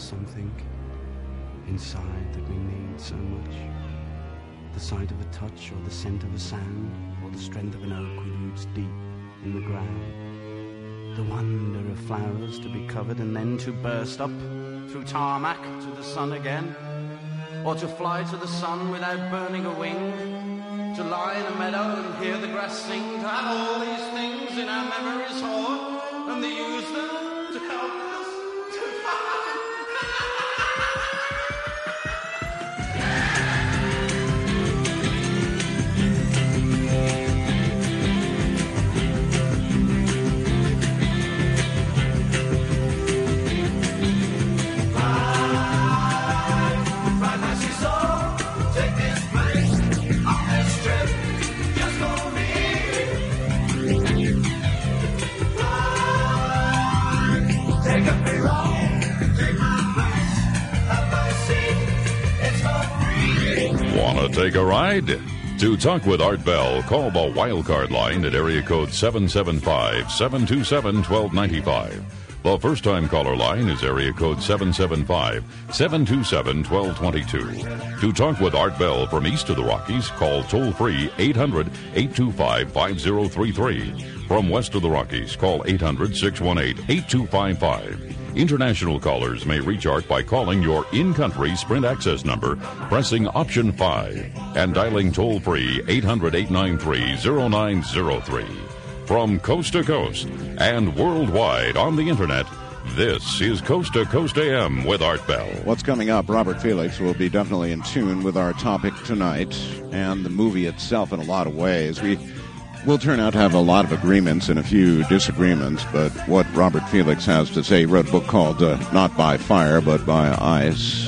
something inside that we need so much. The sight of a touch, or the scent of a sand, or the strength of an oak with roots deep in the ground. The wonder of flowers to be covered and then to burst up through tarmac to the sun again, or to fly to the sun without burning a wing, to lie in a meadow and hear the grass sing, to have all these things in our memories hoard, and to use them to help us to find. Want to take a ride? To talk with Art Bell, call the Wildcard line at area code 775-727-1295. The first-time caller line is area code 775-727-1222. To talk with Art Bell from east of the Rockies, call toll-free 800-825-5033. From west of the Rockies, call 800-618-8255. International callers may reach Art by calling your in-country Sprint access number, pressing option 5, and dialing toll-free 800-893-0903. From coast to coast and worldwide on the Internet, this is Coast to Coast AM with Art Bell. What's coming up? Robert Felix will be definitely in tune with our topic tonight and the movie itself in a lot of ways. We'll turn out to have a lot of agreements and a few disagreements, but what Robert Felix has to say, he wrote a book called Not by Fire, but by Ice.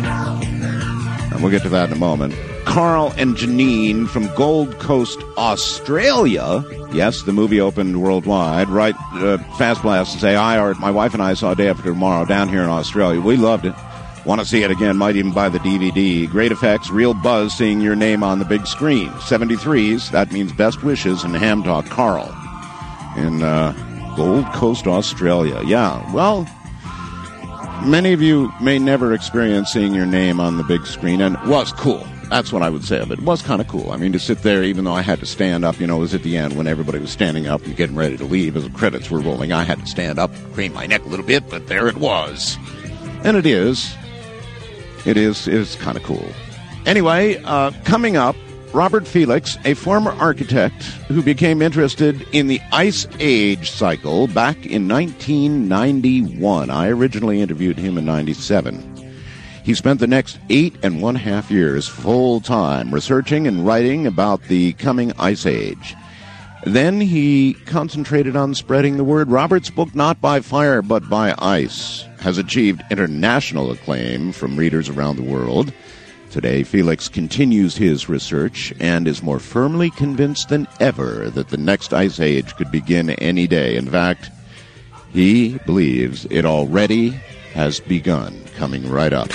And we'll get to that in a moment. Carl and Janine from Gold Coast, Australia. Yes, the movie opened worldwide. Right, Fast Blast and say, hi, Art. My wife and I saw Day After Tomorrow down here in Australia. We loved it. Want to see it again, might even buy the DVD. Great effects, real buzz seeing your name on the big screen. 73s, that means best wishes and ham talk. Carl in Gold Coast, Australia. Yeah, well, many of you may never experience seeing your name on the big screen, and it was cool. That's what I would say of it. It was kind of cool. I mean, to sit there, even though I had to stand up, it was at the end when everybody was standing up and getting ready to leave as the credits were rolling. I had to stand up, crane my neck a little bit, but there it was. And it is. It is kind of cool. Anyway, coming up, Robert Felix, a former architect who became interested in the Ice Age cycle back in 1991. I originally interviewed him in 97. He spent the next 8.5 years full-time researching and writing about the coming Ice Age. Then he concentrated on spreading the word. Robert's book, Not by Fire, but by Ice, has achieved international acclaim from readers around the world. Today, Felix continues his research and is more firmly convinced than ever that the next Ice Age could begin any day. In fact, he believes it already has begun, coming right up.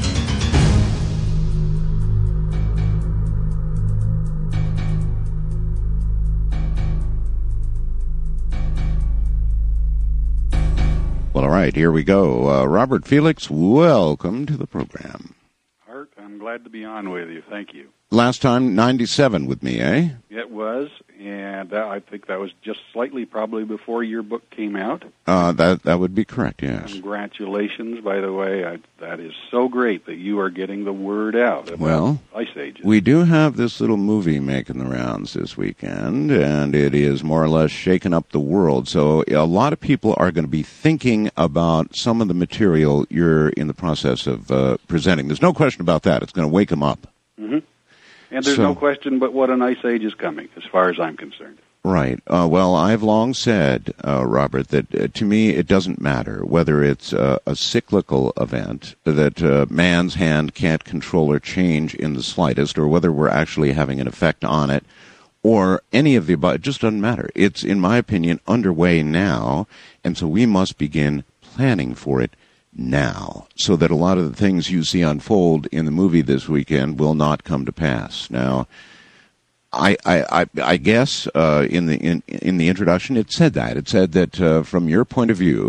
Well, all right, here we go. Robert Felix, welcome to the program. Art, I'm glad to be on with you. Thank you. Last time, 97 with me, eh? It was, and I think that was just slightly probably before your book came out. That would be correct, yes. Congratulations, by the way. That is so great that you are getting the word out about Ice Ages. We do have this little movie making the rounds this weekend, and it is more or less shaking up the world. So a lot of people are going to be thinking about some of the material you're in the process of presenting. There's no question about that. It's going to wake them up. Mm-hmm. And there's no question but what an Ice Age is coming, as far as I'm concerned. Right. Well, I've long said, Robert, that to me it doesn't matter whether it's a cyclical event that man's hand can't control or change in the slightest, or whether we're actually having an effect on it, or any of the above. It just doesn't matter. It's, in my opinion, underway now, and so we must begin planning for it now, so that a lot of the things you see unfold in the movie this weekend will not come to pass. Now, I guess in the introduction it said that from your point of view,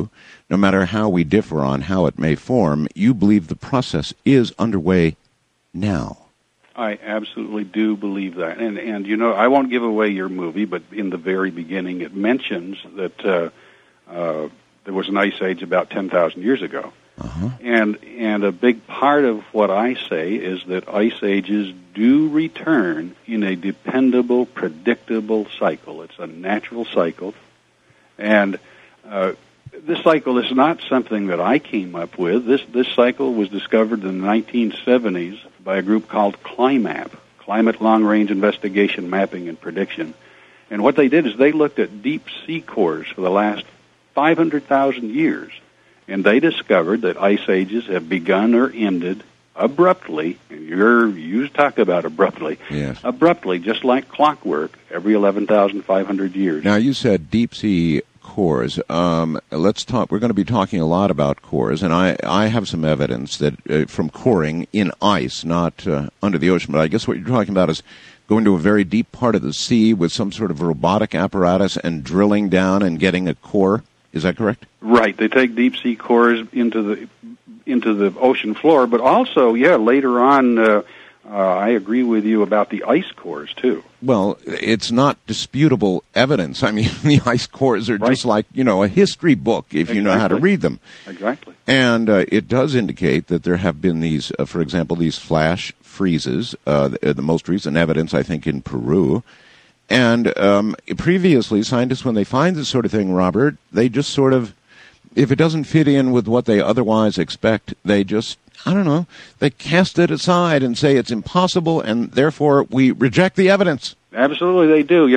no matter how we differ on how it may form, you believe the process is underway now. I absolutely do believe that. And you know, I won't give away your movie, but in the very beginning it mentions that there was an ice age about 10,000 years ago. Uh-huh. And a big part of what I say is that ice ages do return in a dependable, predictable cycle. It's a natural cycle. And this cycle is not something that I came up with. This cycle was discovered in the 1970s by a group called CLIMAP, Climate Long Range Investigation, Mapping, and Prediction. And what they did is they looked at deep sea cores for the last 500,000 years, and they discovered that ice ages have begun or ended abruptly, and you talk about abruptly, yes. Abruptly, just like clockwork, every 11,500 years. Now, you said deep sea cores. Let's talk. We're going to be talking a lot about cores, and I have some evidence that from coring in ice, not under the ocean. But I guess what you're talking about is going to a very deep part of the sea with some sort of robotic apparatus and drilling down and getting a core. Is that correct? Right. They take deep sea cores into the ocean floor, but also, later on, I agree with you about the ice cores too. Well, it's not disputable evidence. I mean, the ice cores are just like, a history book if you know how to read them. Exactly. And it does indicate that there have been these, for example, these flash freezes, the most recent evidence, I think, in Peru. And previously, scientists, when they find this sort of thing, Robert, they just sort of, if it doesn't fit in with what they otherwise expect, they just, they cast it aside and say it's impossible, and therefore we reject the evidence. Absolutely, they do.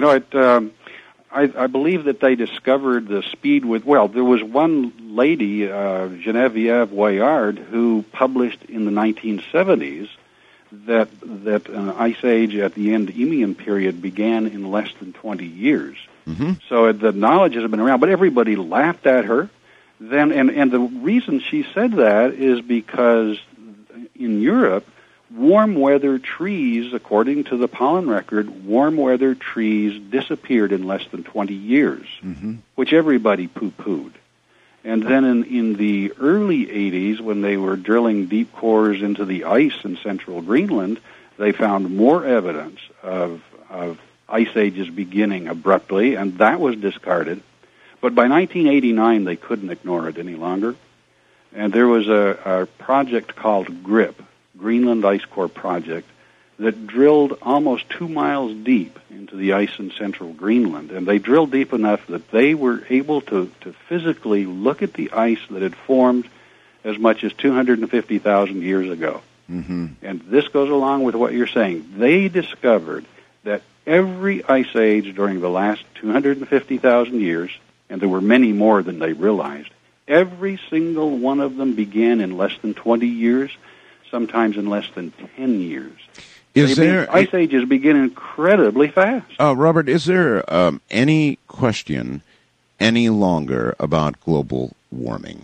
I believe that they discovered the speed with, there was one lady, Genevieve Weyard, who published in the 1970s that an ice age at the Endymion period began in less than 20 years. Mm-hmm. So the knowledge has been around, but everybody laughed at her. Then, and the reason she said that is because in Europe, warm weather trees, according to the pollen record, warm weather trees disappeared in less than 20 years, which everybody poo-pooed. And then in the early 80s, when they were drilling deep cores into the ice in central Greenland, they found more evidence of ice ages beginning abruptly, and that was discarded. But by 1989, they couldn't ignore it any longer. And there was a project called GRIP, Greenland Ice Core Project, that drilled almost 2 miles deep into the ice in central Greenland. And they drilled deep enough that they were able to physically look at the ice that had formed as much as 250,000 years ago. Mm-hmm. And this goes along with what you're saying. They discovered that every ice age during the last 250,000 years, and there were many more than they realized, every single one of them began in less than 20 years, sometimes in less than 10 years. Ice ages begin incredibly fast. Robert, is there any question any longer about global warming?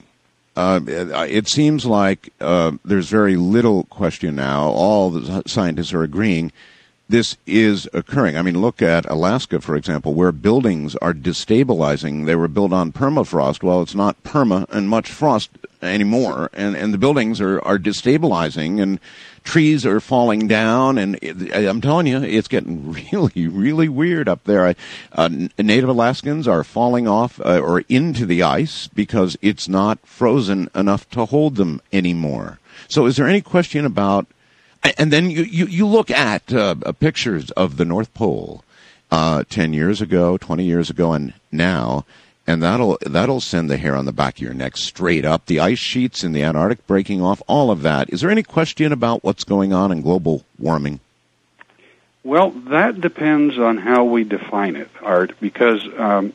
It seems like there's very little question now. All the scientists are agreeing this is occurring. I mean, look at Alaska, for example, where buildings are destabilizing. They were built on permafrost. Well, it's not perma and much frost anymore, and the buildings are destabilizing, and trees are falling down, and I'm telling you, it's getting really, really weird up there. Native Alaskans are falling off or into the ice because it's not frozen enough to hold them anymore. So is there any question about... And then you look at pictures of the North Pole 10 years ago, 20 years ago, and now, and that'll send the hair on the back of your neck straight up. The ice sheets in the Antarctic breaking off, all of that. Is there any question about what's going on in global warming? Well, that depends on how we define it, Art, because from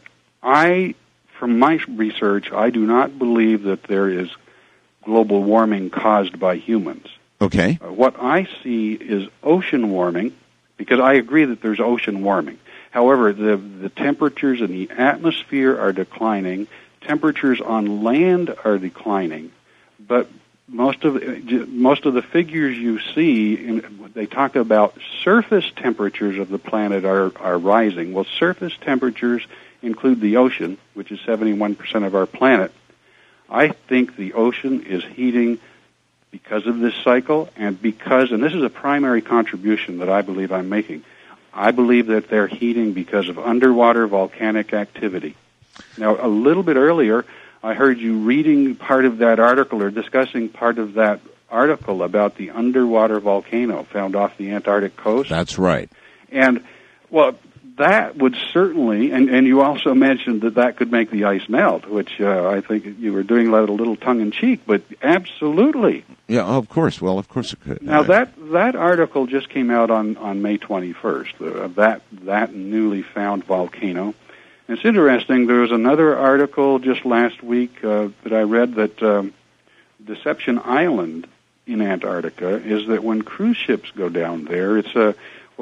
my research, I do not believe that there is global warming caused by humans. Okay. What I see is ocean warming, because I agree that there's ocean warming. However, the temperatures in the atmosphere are declining. Temperatures on land are declining, but most of the figures you see, they talk about surface temperatures of the planet are rising. Well, surface temperatures include the ocean, which is 71% of our planet. I think the ocean is heating because of this cycle, and this is a primary contribution that I believe I'm making, I believe that they're heating because of underwater volcanic activity. Now, a little bit earlier, I heard you reading part of that article or discussing part of that article about the underwater volcano found off the Antarctic coast. That's right. And, well, that would certainly, and you also mentioned that could make the ice melt, which I think you were doing that a little tongue-in-cheek, but absolutely. Yeah, of course. Well, of course it could. Now, that article just came out on May 21st, that newly found volcano. And it's interesting, there was another article just last week that I read that Deception Island in Antarctica is that when cruise ships go down there, it's a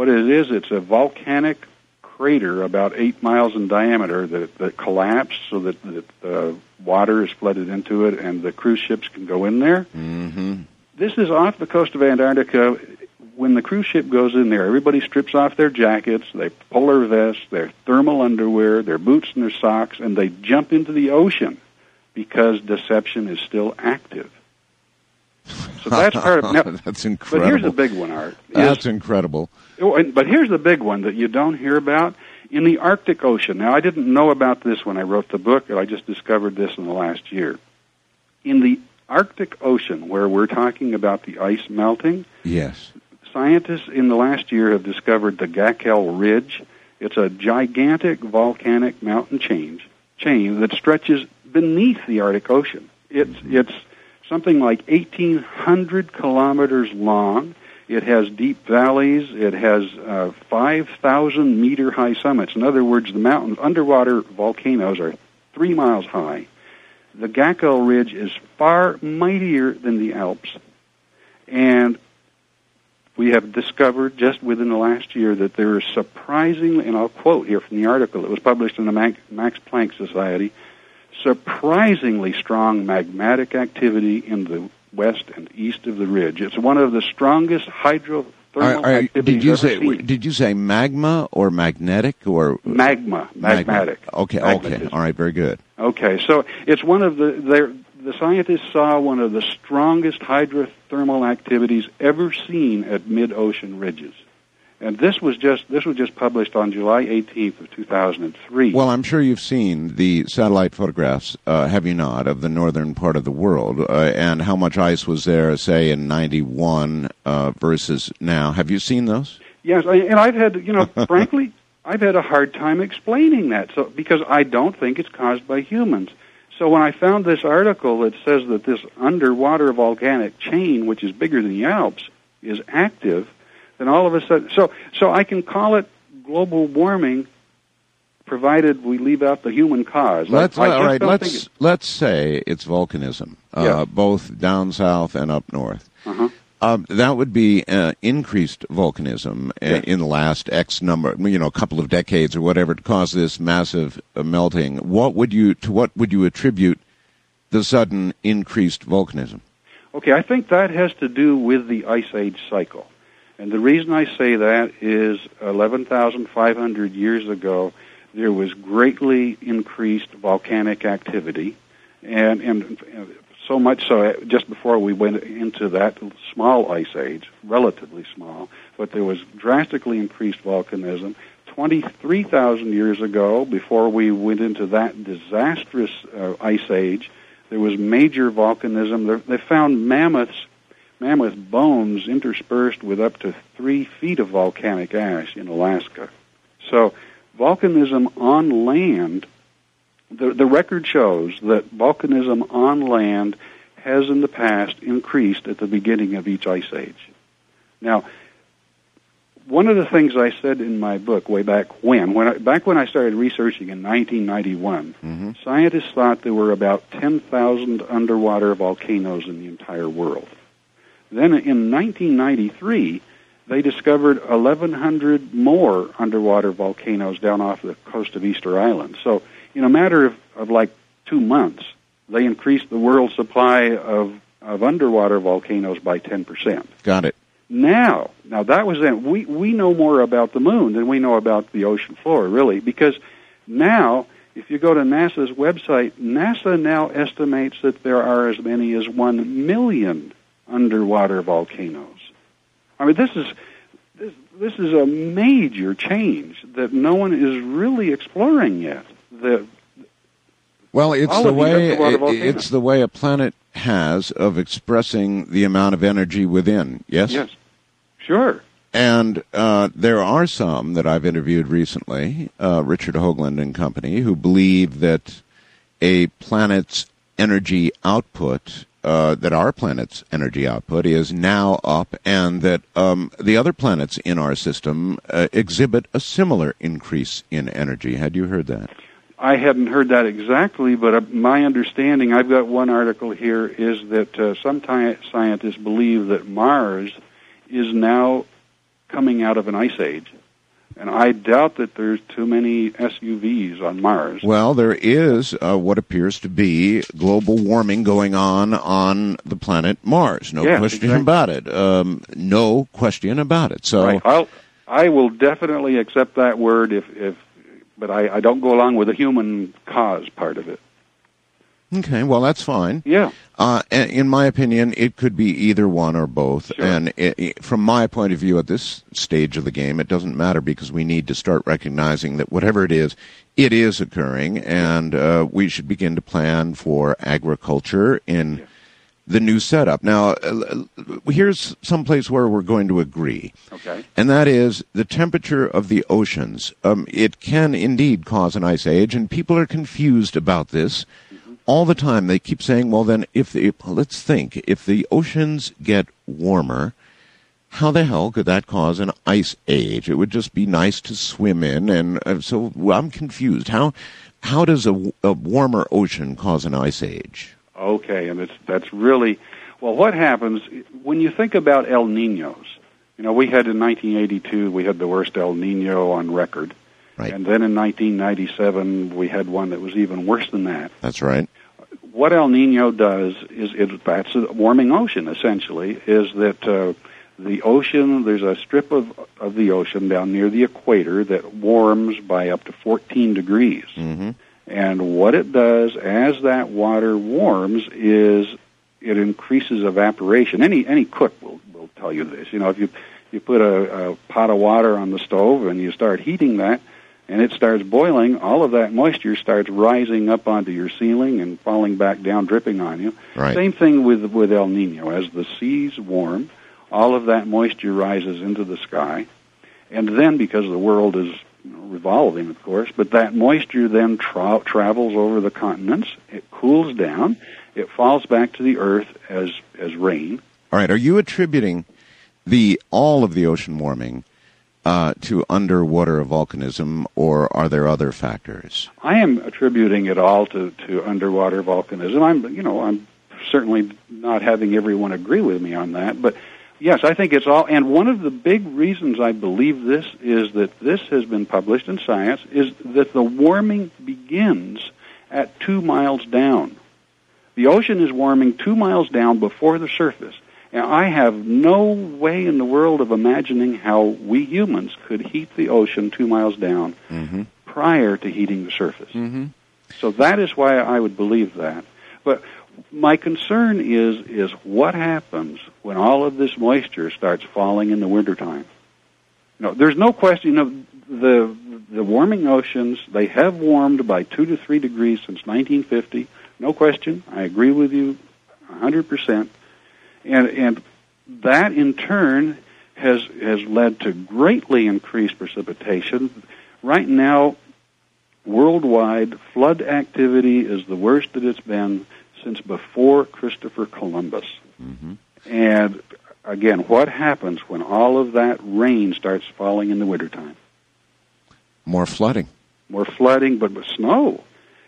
volcanic crater about 8 miles in diameter that collapsed so that the water is flooded into it and the cruise ships can go in there. Mm-hmm. This is off the coast of Antarctica. When the cruise ship goes in there, everybody strips off their jackets, their polar vests, their thermal underwear, their boots and their socks, and they jump into the ocean because deception is still active. So that's part of... Now, that's incredible. But here's the big one, Art. That's incredible. But here's the big one that you don't hear about. In the Arctic Ocean, now I didn't know about this when I wrote the book, I just discovered this in the last year. In the Arctic Ocean, where we're talking about the ice melting... Yes. Scientists in the last year have discovered the Gackel Ridge. It's a gigantic volcanic mountain chain that stretches beneath the Arctic Ocean. It's something like 1,800 kilometers long. It has deep valleys. It has 5,000-meter high summits. In other words, the mountains, underwater volcanoes, are 3 miles high. The Gackel Ridge is far mightier than the Alps, and we have discovered just within the last year that there is surprisingly, and I'll quote here from the article, it was published in the Max Planck Society, surprisingly strong magmatic activity in the west and east of the ridge. It's one of the strongest hydrothermal activities ever seen. Did you say magma or magnetic or magmatic? Okay, magmatism. All right, very good. Okay, so it's one of the scientists saw one of the strongest hydrothermal activities ever seen at mid-ocean ridges. And this was just published on July 18th of 2003. Well, I'm sure you've seen the satellite photographs, have you not, of the northern part of the world, and how much ice was there, say, in 91 versus now. Have you seen those? Yes, and I've had, frankly, I've had a hard time explaining that, because I don't think it's caused by humans. So when I found this article that says that this underwater volcanic chain, which is bigger than the Alps, is active, then all of a sudden, so I can call it global warming, provided we leave out the human cause. Let's say it's volcanism, both down south and up north. Uh-huh. That would be increased volcanism in the last X number, a couple of decades or whatever, to cause this massive melting. What would you attribute the sudden increased volcanism? Okay, I think that has to do with the Ice Age cycle. And the reason I say that is 11,500 years ago, there was greatly increased volcanic activity, and so much so, just before we went into that small ice age, relatively small, but there was drastically increased volcanism. 23,000 years ago, before we went into that disastrous ice age, there was major volcanism. They found mammoth bones interspersed with up to 3 feet of volcanic ash in Alaska. So volcanism on land, the record shows that volcanism on land has in the past increased at the beginning of each ice age. Now, one of the things I said in my book way back when I started researching in 1991, scientists thought there were about 10,000 underwater volcanoes in the entire world. Then in 1993, they discovered 1,100 more underwater volcanoes down off the coast of Easter Island. So in a matter of like 2 months, they increased the world supply of underwater volcanoes by 10%. Got it. Now that was then. We know more about the moon than we know about the ocean floor, really, because now if you go to NASA's website, NASA now estimates that there are as many as 1 million underwater volcanoes. I mean, this is a major change that no one is really exploring yet. Well, it's the way a planet has of expressing the amount of energy within. Yes. Yes. Sure. And there are some that I've interviewed recently, Richard Hoagland and company, who believe that a planet's energy output, that our planet's energy output is now up, and that the other planets in our system exhibit a similar increase in energy. Had you heard that? I hadn't heard that exactly, but my understanding, I've got one article here, is that some scientists believe that Mars is now coming out of an ice age. And I doubt that there's too many SUVs on Mars. Well, there is what appears to be global warming going on the planet Mars. No question about it. No question about it. So right. I will definitely accept that word but I don't go along with the human cause part of it. Okay, well, that's fine. Yeah. In my opinion, it could be either one or both. Sure. And from my point of view at this stage of the game, it doesn't matter because we need to start recognizing that whatever it is occurring, and we should begin to plan for agriculture in the new setup. Now, here's some place where we're going to agree. Okay. And that is the temperature of the oceans. It can indeed cause an ice age, and people are confused about this. All the time they keep saying, well, then, let's think, if the oceans get warmer, how the hell could that cause an ice age? It would just be nice to swim in, and so I'm confused. How does a warmer ocean cause an ice age? Okay, and that's really, well, what happens, when you think about El Niños, we had in 1982, we had the worst El Niño on record. Right. And then in 1997, we had one that was even worse than that. That's right. What El Niño does that's a warming ocean, essentially, is that the ocean, there's a strip of the ocean down near the equator that warms by up to 14 degrees. Mm-hmm. And what it does as that water warms is it increases evaporation. Any cook will tell you this. If you put a pot of water on the stove and you start heating that, and it starts boiling, all of that moisture starts rising up onto your ceiling and falling back down, dripping on you. Right. Same thing with El Niño. As the seas warm, all of that moisture rises into the sky. And then, because the world is revolving, of course, but that moisture then travels over the continents. It cools down. It falls back to the earth as rain. All right. Are you attributing all of the ocean warming to underwater volcanism, or are there other factors? I am attributing it all to underwater volcanism. I'm certainly not having everyone agree with me on that, but yes, I think it's all. And one of the big reasons I believe this is that this has been published in Science is that the warming begins at 2 miles down. The ocean is warming 2 miles down before the surface. And I have no way in the world of imagining how we humans could heat the ocean 2 miles down prior to heating the surface. Mm-hmm. So that is why I would believe that. But my concern is what happens when all of this moisture starts falling in the wintertime. There's no question the warming oceans, they have warmed by 2 to 3 degrees since 1950. No question. I agree with you 100%. And that, in turn, has led to greatly increased precipitation. Right now, worldwide, flood activity is the worst that it's been since before Christopher Columbus. Mm-hmm. And, again, what happens when all of that rain starts falling in the wintertime? More flooding. More flooding, but with snow.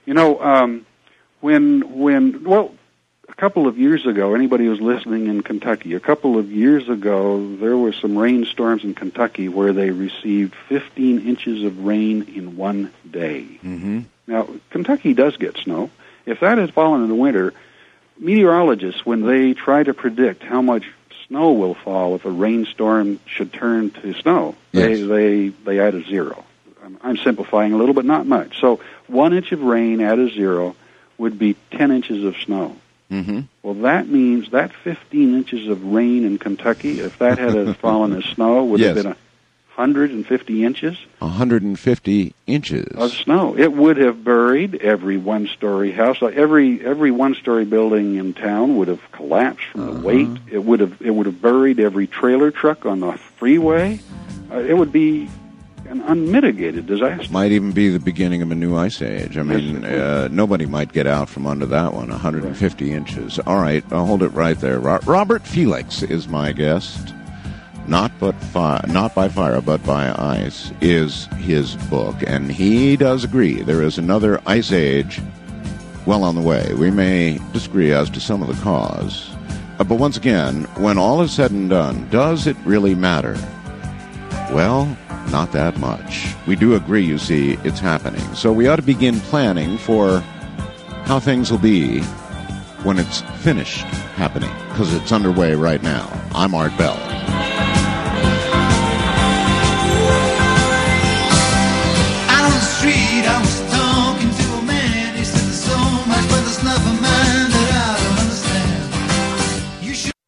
A couple of years ago, anybody who's listening in Kentucky, a couple of years ago, there were some rainstorms in Kentucky where they received 15 inches of rain in one day. Mm-hmm. Now, Kentucky does get snow. If that had fallen in the winter, meteorologists, when they try to predict how much snow will fall if a rainstorm should turn to snow, yes, they add a zero. I'm simplifying a little, but not much. So 1 inch of rain at a zero would be 10 inches of snow. Mm-hmm. Well, that means that 15 inches of rain in Kentucky, if that had fallen as snow, would have been 150 inches. 150 inches of snow. It would have buried every one-story house. Like every one-story building in town would have collapsed from the weight. It would have buried every trailer truck on the freeway. It would be an unmitigated disaster. Might even be the beginning of a new ice age. I mean, nobody might get out from under that one. 150 inches. All right, I'll hold it right there. Robert Felix is my guest. Not by fire, but by ice is his book, and he does agree there is another ice age well on the way. We may disagree as to some of the cause, but once again, when all is said and done, does it really matter? Well, not that much. We do agree, you see, it's happening. So we ought to begin planning for how things will be when it's finished happening, because it's underway right now. I'm Art Bell. I was talking to a man. He said there's so much, but there's nothing, man, that I don't understand. You should.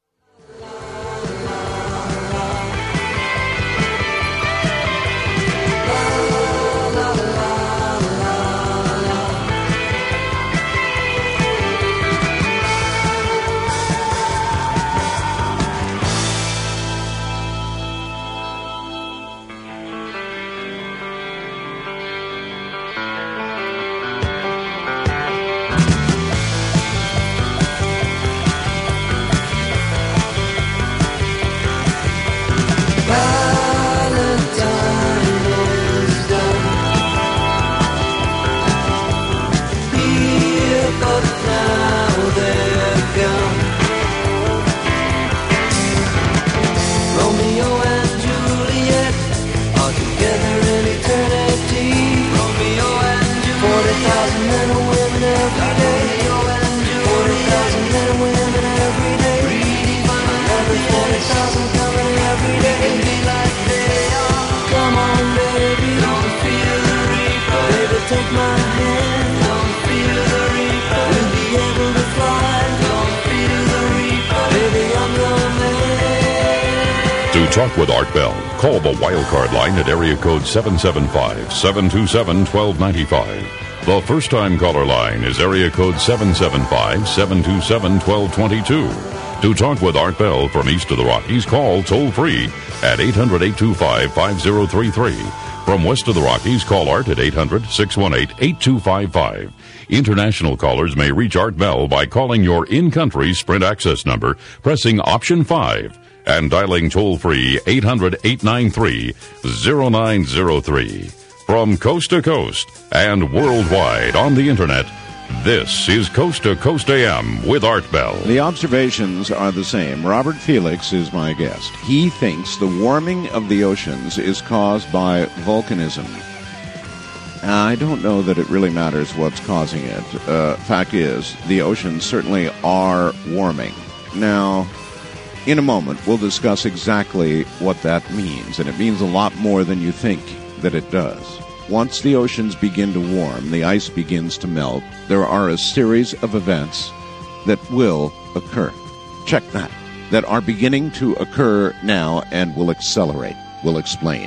Talk with Art Bell. Call the Wildcard line at area code 775-727-1295. The first-time caller line is area code 775-727-1222. To talk with Art Bell from east of the Rockies, call toll-free at 800-825-5033. From west of the Rockies, call Art at 800-618-8255. International callers may reach Art Bell by calling your in-country Sprint access number, pressing option 5, and dialing toll-free 800-893-0903. From coast to coast and worldwide on the Internet, this is Coast to Coast AM with Art Bell. The observations are the same. Robert Felix is my guest. He thinks the warming of the oceans is caused by volcanism. I don't know that it really matters what's causing it. Fact is, the oceans certainly are warming. Now, in a moment, we'll discuss exactly what that means, and it means a lot more than you think that it does. Once the oceans begin to warm, the ice begins to melt, there are a series of events that will occur. Check that are beginning to occur now and will accelerate. We'll explain.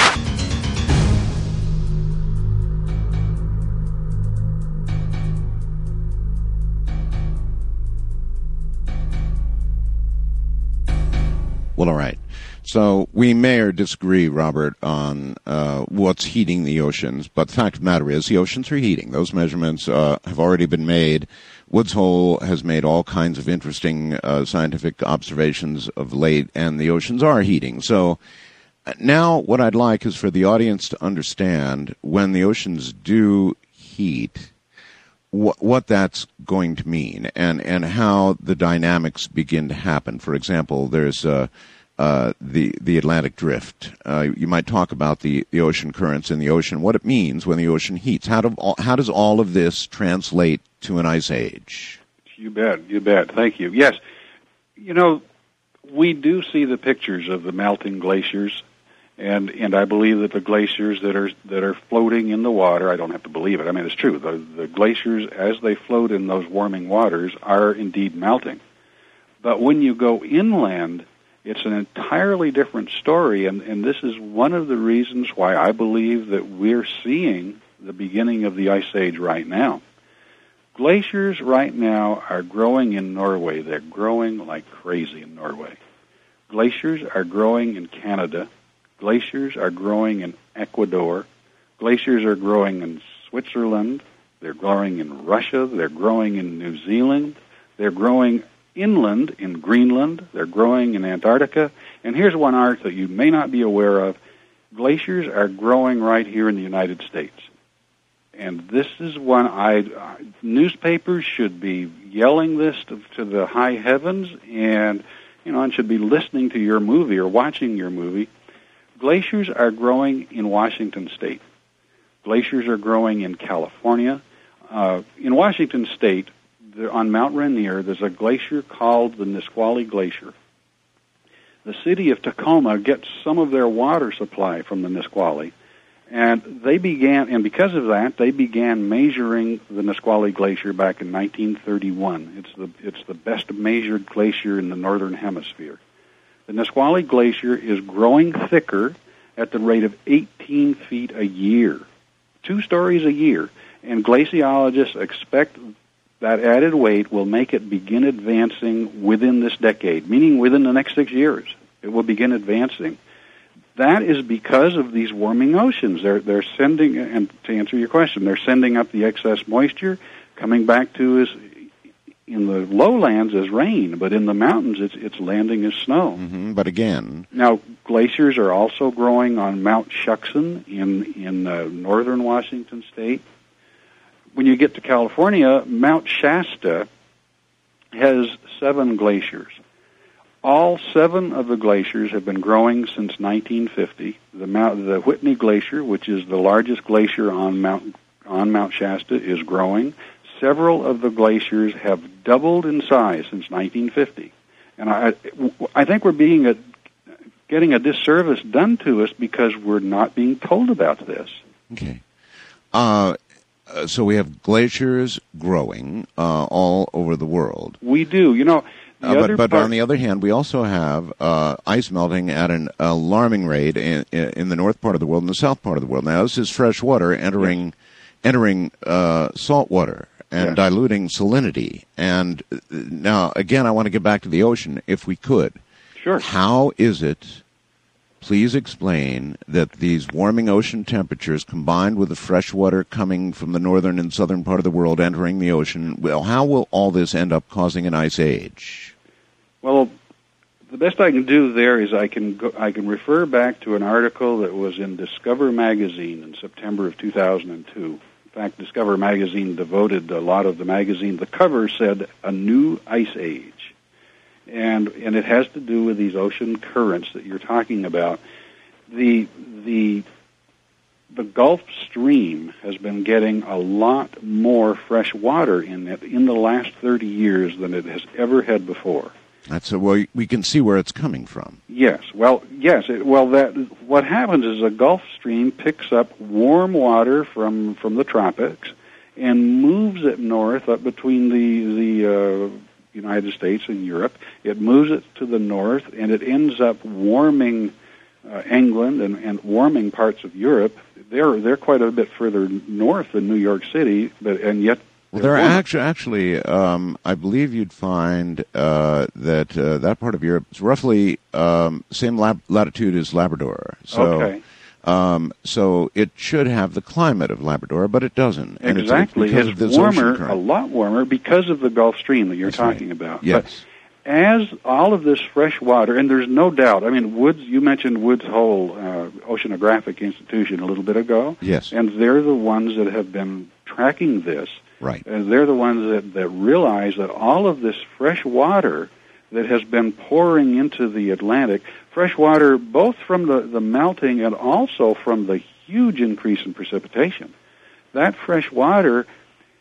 Well, all right. So we may or disagree, Robert, on what's heating the oceans, but the fact of the matter is the oceans are heating. Those measurements have already been made. Woods Hole has made all kinds of interesting scientific observations of late, and the oceans are heating. So now what I'd like is for the audience to understand when the oceans do heat, what that's going to mean and how the dynamics begin to happen. For example, there's the Atlantic drift. You might talk about the ocean currents in the ocean, what it means when the ocean heats. How does all of this translate to an ice age? You bet. Thank you. Yes, you know, we do see the pictures of the melting glaciers, And I believe that the glaciers that are floating in the water, I don't have to believe it, I mean, it's true. The glaciers, as they float in those warming waters, are indeed melting. But when you go inland, it's an entirely different story, and this is one of the reasons why I believe that we're seeing the beginning of the Ice Age right now. Glaciers right now are growing in Norway. They're growing like crazy in Norway. Glaciers are growing in Canada. Glaciers are growing in Ecuador. Glaciers are growing in Switzerland. They're growing in Russia. They're growing in New Zealand. They're growing inland in Greenland. They're growing in Antarctica. And here's one art that you may not be aware of. Glaciers are growing right here in the United States. And this is one newspapers should be yelling this to the high heavens, and should be listening to your movie or watching your movie. Glaciers are growing in Washington State. Glaciers are growing in California. In Washington State, on Mount Rainier, there's a glacier called the Nisqually Glacier. The city of Tacoma gets some of their water supply from the Nisqually, and because of that, they began measuring the Nisqually Glacier back in 1931. It's the best measured glacier in the northern hemisphere. The Nisqually Glacier is growing thicker at the rate of 18 feet a year, 2 stories a year, and glaciologists expect that added weight will make it begin advancing within this decade, meaning within the next 6 years. It will begin advancing. That is because of these warming oceans. They're sending, and to answer your question, they're sending up the excess moisture, coming back to us in the lowlands as rain, but in the mountains it's landing as snow. Mm-hmm, but again, now glaciers are also growing on Mount Shuckson in northern Washington State. When you get to California, Mount Shasta has 7 glaciers. All 7 of the glaciers have been growing since 1950. The Whitney Glacier, which is the largest glacier on Mount Shasta, is growing. Several of the glaciers have doubled in size since 1950. And I think we're getting a disservice done to us because we're not being told about this. Okay. So we have glaciers growing all over the world. We do. But on the other hand, we also have ice melting at an alarming rate in the north part of the world and the south part of the world. Now, this is fresh water entering salt water and diluting salinity. And now, again, I want to get back to the ocean, if we could. Sure. How is it, please explain, that these warming ocean temperatures combined with the fresh water coming from the northern and southern part of the world entering the ocean, how will all this end up causing an ice age? Well, the best I can do there is I can refer back to an article that was in Discover Magazine in September of 2002. In fact, Discover Magazine devoted a lot of the magazine. The cover said, "A New Ice Age." And it has to do with these ocean currents that you're talking about. The Gulf Stream has been getting a lot more fresh water in it in the last 30 years than it has ever had before. We can see where it's coming from. Yes. What happens is the Gulf Stream picks up warm water from the tropics and moves it north up between the United States and Europe. It moves it to the north, and it ends up warming England and warming parts of Europe. They're quite a bit further north than New York City, and yet. Well, they're actually, I believe you'd find that part of Europe is roughly same latitude as Labrador. So, okay. So it should have the climate of Labrador, but it doesn't. And exactly. It's warmer, a lot warmer, because of the Gulf Stream that you're talking about. Yes. But as all of this fresh water, and there's no doubt, I mean, you mentioned Woods Hole Oceanographic Institution a little bit ago. Yes. And they're the ones that have been tracking this. Right. And they're the ones that realize that all of this fresh water that has been pouring into the Atlantic, fresh water both from the melting and also from the huge increase in precipitation, that fresh water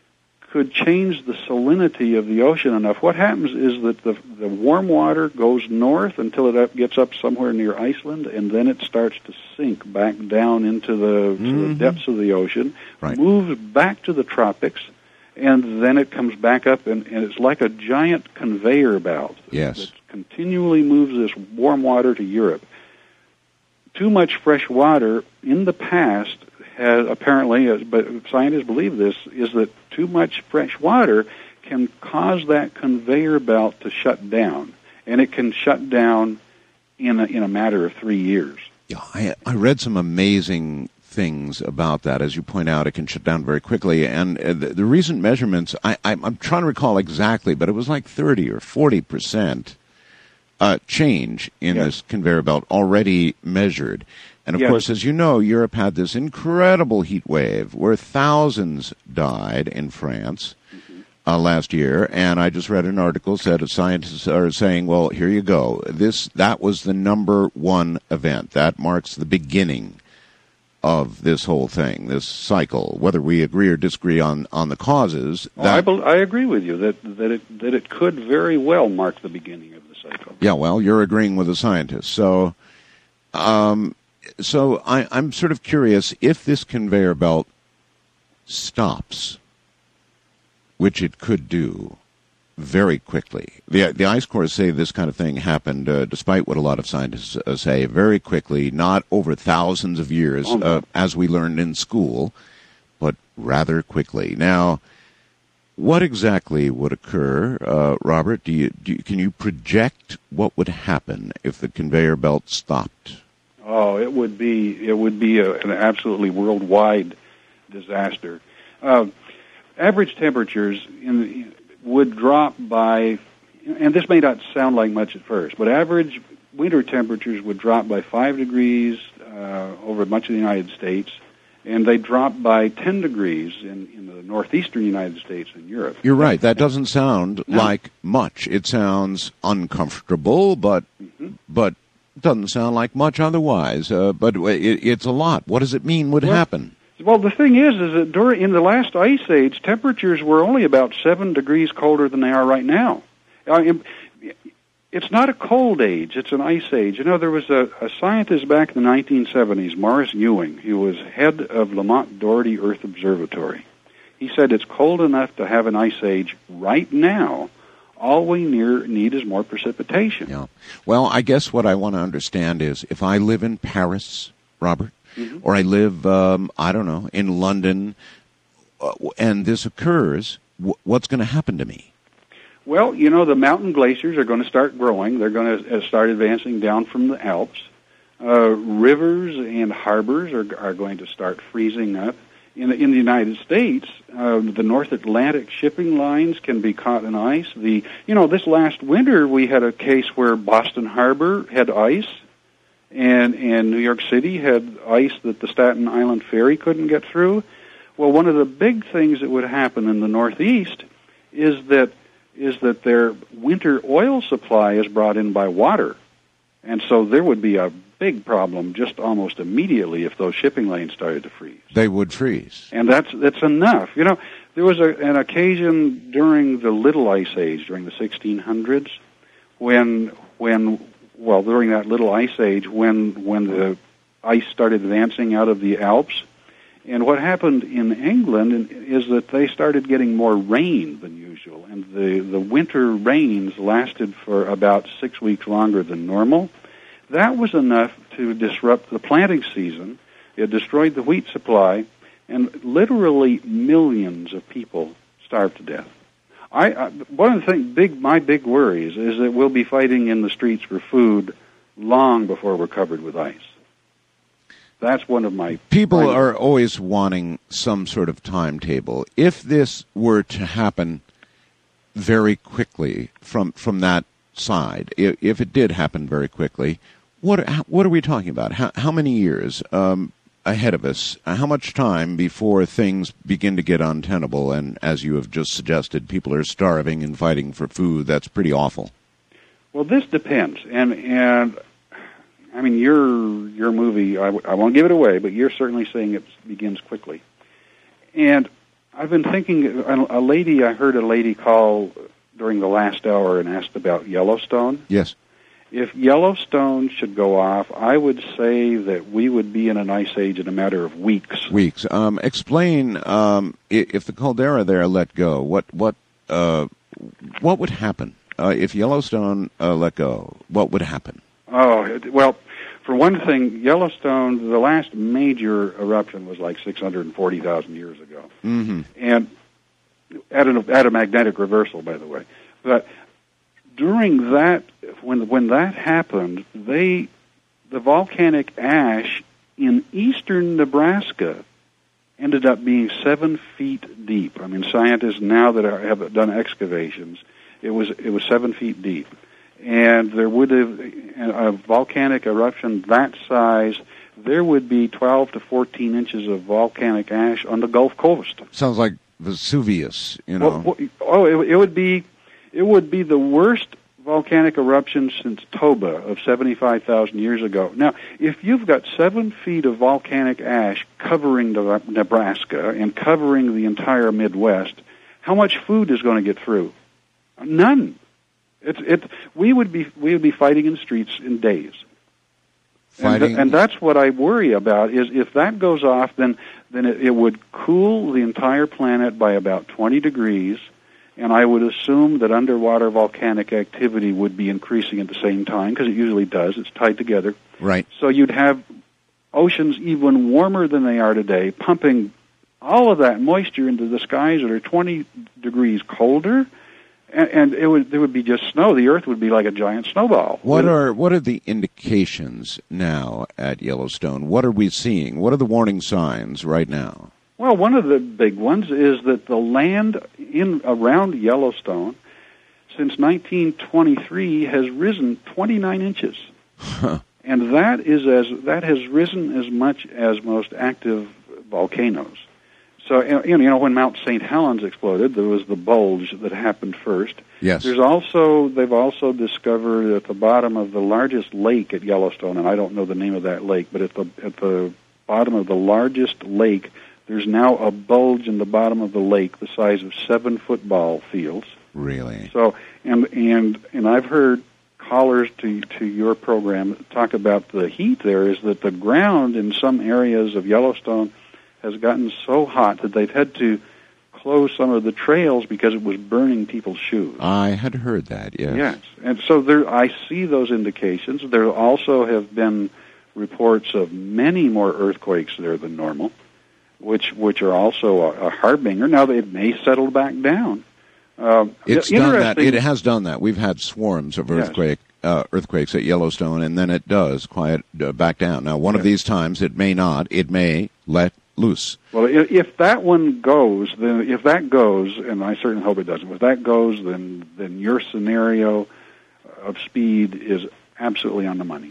could change the salinity of the ocean enough. What happens is that the warm water goes north until it gets up somewhere near Iceland, and then it starts to sink back down into the depths of the ocean, moves back to the tropics, and then it comes back up, and it's like a giant conveyor belt that continually moves this warm water to Europe. Too much fresh water in the past has apparently, but scientists believe this, is that too much fresh water can cause that conveyor belt to shut down, and it can shut down in a matter of 3 years. Yeah, I read some amazing things about that. As you point out, it can shut down very quickly, and the recent measurements, I'm trying to recall exactly, but it was like 30 or 40% change in this conveyor belt already measured. And, of course, as you know, Europe had this incredible heat wave where thousands died in France last year. And I just read an article that scientists are saying, well, here you go. That was the number one event. That marks the beginning of this whole thing, this cycle, whether we agree or disagree on the causes. I agree with you that it could very well mark the beginning of the cycle. Yeah, well, you're agreeing with the scientists. So I'm sort of curious if this conveyor belt stops, which it could do very quickly. The ice cores say this kind of thing happened, despite what a lot of scientists say, very quickly, not over thousands of years, as we learned in school, but rather quickly. Now, what exactly would occur, Robert? Can you project what would happen if the conveyor belt stopped? Oh, it would be an absolutely worldwide disaster. Average temperatures would drop by, and this may not sound like much at first, but average winter temperatures would drop by 5 degrees over much of the United States, and they drop by 10 degrees in the northeastern United States and Europe. You're right. That doesn't sound like much. It sounds uncomfortable, but doesn't sound like much otherwise, but it's a lot. What does it mean would happen? Well, the thing is that in the last ice age, temperatures were only about 7 degrees colder than they are right now. It's not a cold age; it's an ice age. You know, there was a scientist back in the 1970s, Morris Ewing. He was head of Lamont Doherty Earth Observatory. He said it's cold enough to have an ice age right now. All we need is more precipitation. Yeah. Well, I guess what I want to understand is if I live in Paris, Robert, or I live, I don't know, in London, and this occurs, what's going to happen to me? Well, you know, the mountain glaciers are going to start growing. They're going to start advancing down from the Alps. Rivers and harbors are going to start freezing up. In the United States, the North Atlantic shipping lines can be caught in ice. This last winter we had a case where Boston Harbor had ice, and New York City had ice that the Staten Island ferry couldn't get through. Well, one of the big things that would happen in the Northeast is that their winter oil supply is brought in by water, and so there would be a big problem just almost immediately if those shipping lanes started to freeze. They would freeze. And that's enough. You know, there was an occasion during the Little Ice Age, during the 1600s, when during that Little Ice Age, when the ice started advancing out of the Alps. And what happened in England is that they started getting more rain than usual, and the winter rains lasted for about 6 weeks longer than normal. That was enough to disrupt the planting season. It destroyed the wheat supply, and literally millions of people starved to death. One of the things, my big worries is that we'll be fighting in the streets for food long before we're covered with ice. That's one of my... People are always wanting some sort of timetable. If this were to happen very quickly from that side, if it did happen very quickly, what are we talking about? How many years ahead of us? How much time before things begin to get untenable? And as you have just suggested, people are starving and fighting for food. That's pretty awful. Well, this depends, and I mean your movie. I won't give it away, but you're certainly saying it begins quickly, and I've been thinking, I heard a lady call during the last hour and asked about Yellowstone. Yes. If Yellowstone should go off, I would say that we would be in an ice age in a matter of weeks. Explain if the caldera there let go. What would happen if Yellowstone let go? What would happen? Oh, well, for one thing, Yellowstone, the last major eruption was like 640,000 years ago, and at a magnetic reversal, by the way. But during that, when that happened, the volcanic ash in eastern Nebraska ended up being 7 feet deep. I mean, scientists now that have done excavations, it was 7 feet deep, and there would have a volcanic eruption that size. There would be 12 to 14 inches of volcanic ash on the Gulf Coast. Sounds like Vesuvius, you know. It would be the worst volcanic eruption since Toba of 75,000 years ago. Now, if you've got 7 feet of volcanic ash covering Nebraska and covering the entire Midwest, how much food is going to get through? None. We would be fighting in the streets in days. And that's what I worry about, is if that goes off, then it would cool the entire planet by about 20 degrees, and I would assume that underwater volcanic activity would be increasing at the same time, because it usually does. It's tied together. Right. So you'd have oceans even warmer than they are today, pumping all of that moisture into the skies that are 20 degrees colder, and there would be just snow. The Earth would be like a giant snowball. What are the indications now at Yellowstone? What are we seeing? What are the warning signs right now? Well, one of the big ones is that the land around Yellowstone since 1923 has risen 29 inches. And that has risen as much as most active volcanoes. So, when Mount St. Helens exploded, there was the bulge that happened first. Yes. They've also discovered at the bottom of the largest lake at Yellowstone, and I don't know the name of that lake, but at the bottom of the largest lake, there's now a bulge in the bottom of the lake the size of 7 football fields. Really? So, and I've heard callers to your program talk about the heat there, is that the ground in some areas of Yellowstone has gotten so hot that they've had to close some of the trails because it was burning people's shoes. I had heard that, yes. Yes, and so I see those indications. There also have been reports of many more earthquakes there than normal, which are also a harbinger. Now, it may settle back down. It's done that. It has done that. We've had swarms of earthquakes at Yellowstone, and then it does quiet back down. Now, one of these times, it may not. It may let loose. Well, if that one goes, then if that goes, and I certainly hope it doesn't, if that goes, then your scenario of speed is absolutely on the money.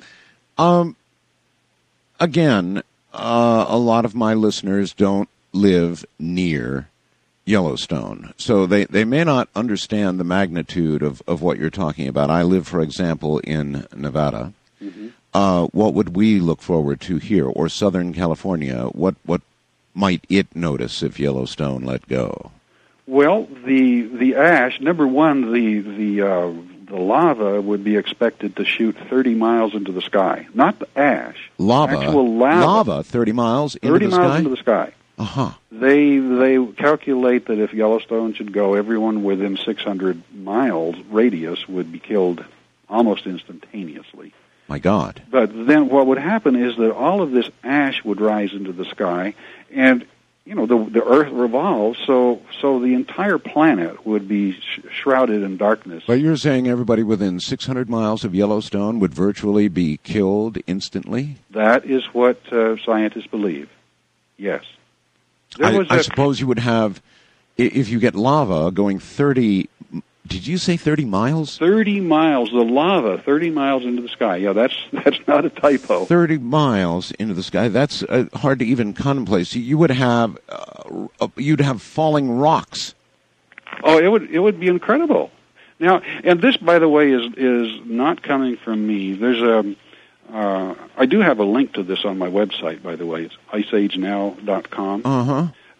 Again, a lot of my listeners don't live near Yellowstone, so they may not understand the magnitude of what you're talking about. I live, for example, in Nevada. Mm-hmm. What would we look forward to here, or Southern California? What might it notice if Yellowstone let go? Well, the ash, number one, the lava would be expected to shoot 30 miles into the sky. Not the ash. Actual lava. Lava 30 miles into the sky? 30 miles into the sky. Uh-huh. They calculate that if Yellowstone should go, everyone within 600 miles radius would be killed almost instantaneously. My God. But then what would happen is that all of this ash would rise into the sky, and the Earth revolves, so the entire planet would be shrouded in darkness. But you're saying everybody within 600 miles of Yellowstone would virtually be killed instantly? That is what scientists believe. Yes. I suppose you would have, if you get lava going 30... Did you say 30 miles? 30 miles, the lava, 30 miles into the sky. Yeah, that's not a typo. 30 miles into the sky. That's hard to even contemplate. So you would have, you'd have falling rocks. Oh, it would be incredible. Now, and this, by the way, is not coming from me. There's I do have a link to this on my website, by the way. It's iceagenow.com. Uh-huh.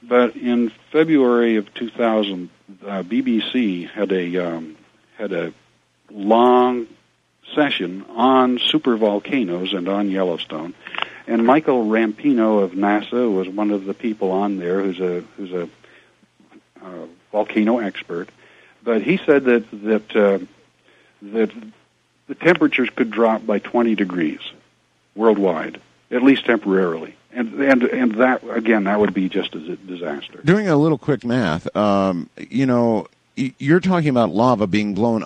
But in February of 2000, BBC had a long session on supervolcanoes and on Yellowstone, and Michael Rampino of NASA was one of the people on there who's a volcano expert. But he said that the temperatures could drop by 20 degrees worldwide, at least temporarily. And that, again, that would be just a disaster. Doing a little quick math, you're talking about lava being blown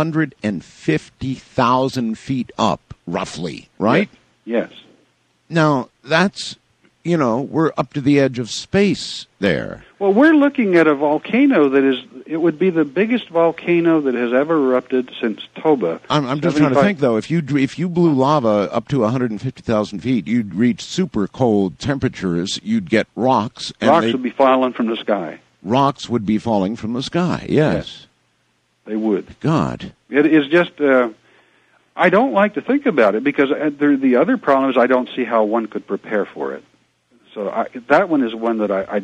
150,000 feet up, roughly, right? Yes. Now, that's, we're up to the edge of space there. Well, we're looking at a volcano it would be the biggest volcano that has ever erupted since Toba. I'm just trying to think, though, if you blew lava up to 150,000 feet, you'd reach super cold temperatures, you'd get rocks. And rocks would be falling from the sky. Rocks would be falling from the sky, yes. They would. God. It is just, I don't like to think about it because the other problem is I don't see how one could prepare for it. So that one is one that I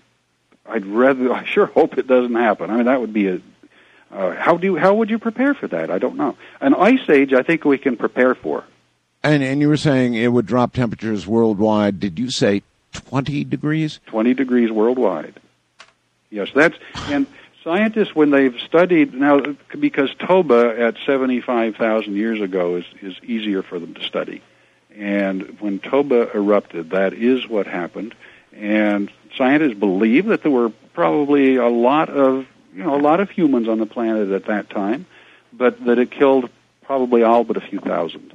sure hope it doesn't happen. I mean, that would be how would you prepare for that? I don't know. An ice age, I think we can prepare for. And you were saying it would drop temperatures worldwide. Did you say 20 degrees? 20 degrees worldwide. Yes, and scientists, when they've studied, now, because Toba at 75,000 years ago is easier for them to study. And when Toba erupted, that is what happened. And scientists believe that there were probably a lot of humans on the planet at that time, but that it killed probably all but a few thousand.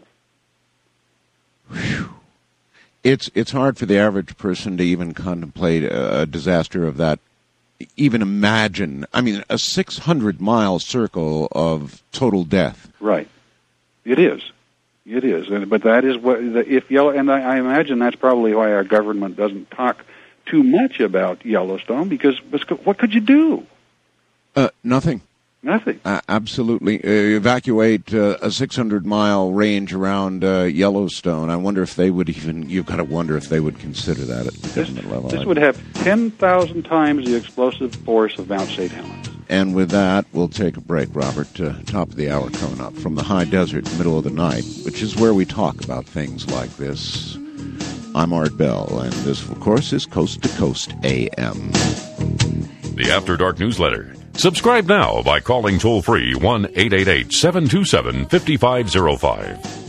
Whew. It's hard for the average person to even contemplate a disaster of that. Even imagine, a 600-mile circle of total death. Right. It is. But that is and I imagine that's probably why our government doesn't talk too much about Yellowstone, because what could you do? Nothing. Nothing. Absolutely. Evacuate a 600-mile range around Yellowstone. I wonder if they would you've got to wonder if they would consider that at the government level. This would have 10,000 times the explosive force of Mount St. Helens. And with that, we'll take a break, Robert. Top of the hour coming up from the high desert, middle of the night, which is where we talk about things like this. I'm Art Bell, and this, of course, is Coast to Coast AM. The After Dark Newsletter. Subscribe now by calling toll-free 1-888-727-5505.